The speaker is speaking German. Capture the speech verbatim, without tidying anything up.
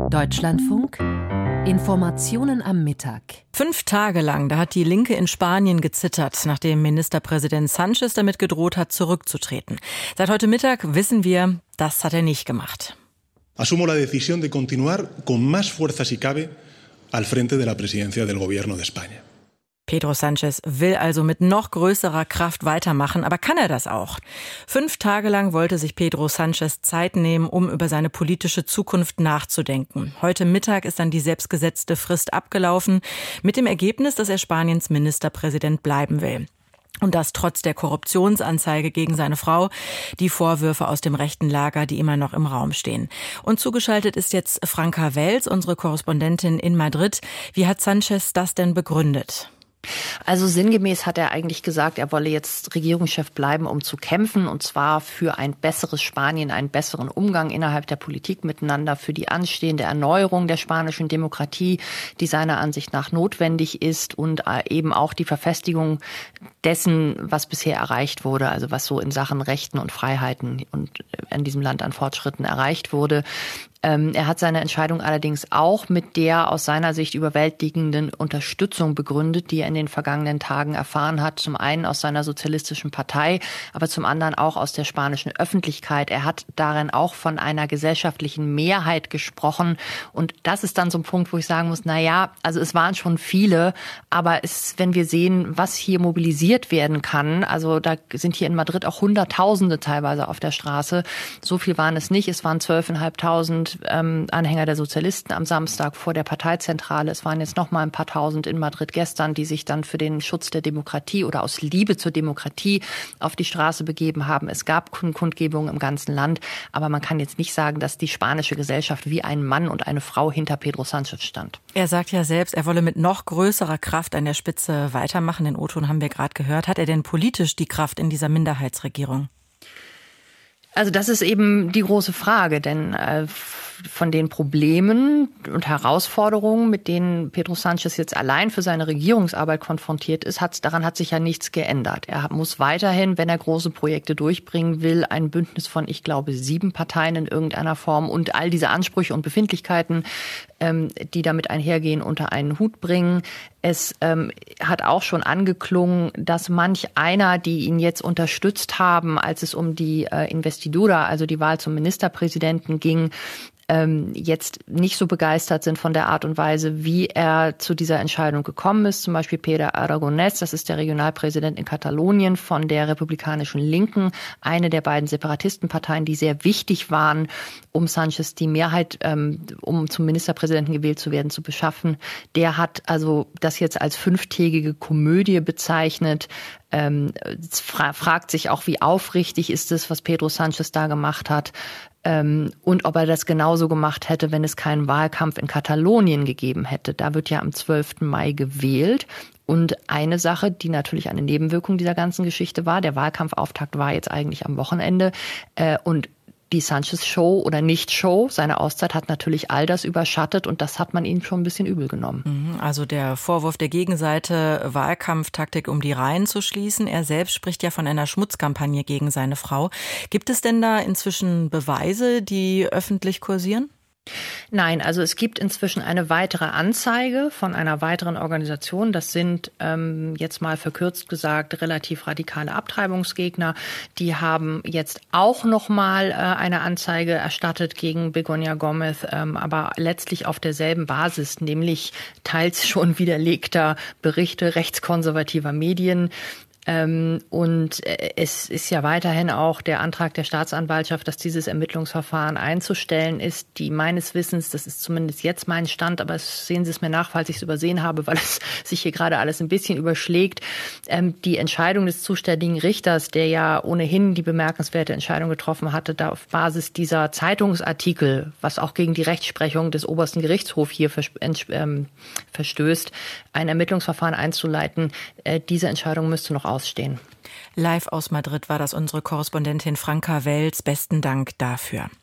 Deutschlandfunk Informationen am Mittag. Fünf Tage lang, da hat die Linke in Spanien gezittert, nachdem Ministerpräsident Sánchez damit gedroht hat, zurückzutreten. Seit heute Mittag wissen wir, das hat er nicht gemacht. Asumo la decisión de continuar con más fuerza si cabe al frente de la presidencia del Gobierno de España. Pedro Sánchez will also mit noch größerer Kraft weitermachen, aber kann er das auch? Fünf Tage lang wollte sich Pedro Sánchez Zeit nehmen, um über seine politische Zukunft nachzudenken. Heute Mittag ist dann die selbstgesetzte Frist abgelaufen, mit dem Ergebnis, dass er Spaniens Ministerpräsident bleiben will. Und das trotz der Korruptionsanzeige gegen seine Frau, die Vorwürfe aus dem rechten Lager, die immer noch im Raum stehen. Und zugeschaltet ist jetzt Franka Welz, unsere Korrespondentin in Madrid. Wie hat Sánchez das denn begründet? Also sinngemäß hat er eigentlich gesagt, er wolle jetzt Regierungschef bleiben, um zu kämpfen, und zwar für ein besseres Spanien, einen besseren Umgang innerhalb der Politik miteinander, für die anstehende Erneuerung der spanischen Demokratie, die seiner Ansicht nach notwendig ist, und eben auch die Verfestigung dessen, was bisher erreicht wurde, also was so in Sachen Rechten und Freiheiten und in diesem Land an Fortschritten erreicht wurde. Ähm, er hat seine Entscheidung allerdings auch mit der aus seiner Sicht überwältigenden Unterstützung begründet, die er in den vergangenen Tagen erfahren hat. Zum einen aus seiner sozialistischen Partei, aber zum anderen auch aus der spanischen Öffentlichkeit. Er hat darin auch von einer gesellschaftlichen Mehrheit gesprochen. Und das ist dann so ein Punkt, wo ich sagen muss, na ja, also es waren schon viele, aber es, wenn wir sehen, was hier mobilisiert werden kann, also da sind hier in Madrid auch Hunderttausende teilweise auf der Straße. So viel waren es nicht. Es waren zwölftausendfünfhundert Ähm, Anhänger der Sozialisten am Samstag vor der Parteizentrale. Es waren jetzt noch mal ein paar Tausend in Madrid gestern, die sich dann für den Schutz der Demokratie oder aus Liebe zur Demokratie auf die Straße begeben haben. Es gab Kundgebungen im ganzen Land, aber man kann jetzt nicht sagen, dass die spanische Gesellschaft wie ein Mann und eine Frau hinter Pedro Sánchez stand. Er sagt ja selbst, er wolle mit noch größerer Kraft an der Spitze weitermachen. Den O-Ton haben wir gerade gehört. Hat er denn politisch die Kraft in dieser Minderheitsregierung? Also das ist eben die große Frage, denn äh, von den Problemen und Herausforderungen, mit denen Pedro Sánchez jetzt allein für seine Regierungsarbeit konfrontiert ist, hat, daran hat sich ja nichts geändert. Er muss weiterhin, wenn er große Projekte durchbringen will, ein Bündnis von, ich glaube, sieben Parteien in irgendeiner Form und all diese Ansprüche und Befindlichkeiten, ähm, die damit einhergehen, unter einen Hut bringen. Es ähm, hat auch schon angeklungen, dass manch einer, die ihn jetzt unterstützt haben, als es um die äh, Investidura, also die Wahl zum Ministerpräsidenten ging, ähm, jetzt nicht so begeistert sind von der Art und Weise, wie er zu dieser Entscheidung gekommen ist. Zum Beispiel Pere Aragonès, das ist der Regionalpräsident in Katalonien von der republikanischen Linken, eine der beiden Separatistenparteien, die sehr wichtig waren, um Sánchez die Mehrheit, ähm, um zum Ministerpräsidenten gewählt zu werden, zu beschaffen. Der hat also das jetzt als fünftägige Komödie bezeichnet. Ähm, fra- fragt sich auch, wie aufrichtig ist es, was Pedro Sánchez da gemacht hat. Ähm, und ob er das genauso gemacht hätte, wenn es keinen Wahlkampf in Katalonien gegeben hätte. Da wird ja am zwölften Mai gewählt. Und eine Sache, die natürlich eine Nebenwirkung dieser ganzen Geschichte war, der Wahlkampfauftakt war jetzt eigentlich am Wochenende. Äh, und die Sánchez-Show oder Nicht-Show, seine Auszeit hat natürlich all das überschattet, und das hat man ihm schon ein bisschen übel genommen. Also der Vorwurf der Gegenseite, Wahlkampftaktik, um die Reihen zu schließen. Er selbst spricht ja von einer Schmutzkampagne gegen seine Frau. Gibt es denn da inzwischen Beweise, die öffentlich kursieren? Nein, also es gibt inzwischen eine weitere Anzeige von einer weiteren Organisation. Das sind ähm, jetzt mal verkürzt gesagt relativ radikale Abtreibungsgegner. Die haben jetzt auch noch mal äh, eine Anzeige erstattet gegen Begoña Gómez, ähm, aber letztlich auf derselben Basis, nämlich teils schon widerlegter Berichte rechtskonservativer Medien. Ähm, und es ist ja weiterhin auch der Antrag der Staatsanwaltschaft, dass dieses Ermittlungsverfahren einzustellen ist, die meines Wissens, das ist zumindest jetzt mein Stand, aber sehen Sie es mir nach, falls ich es übersehen habe, weil es sich hier gerade alles ein bisschen überschlägt, ähm, die Entscheidung des zuständigen Richters, der ja ohnehin die bemerkenswerte Entscheidung getroffen hatte, da auf Basis dieser Zeitungsartikel, was auch gegen die Rechtsprechung des obersten Gerichtshofs hier vers- ähm, verstößt, ein Ermittlungsverfahren einzuleiten, äh, diese Entscheidung müsste noch ausstehen. Live aus Madrid war das unsere Korrespondentin Franka Welz. Besten Dank dafür.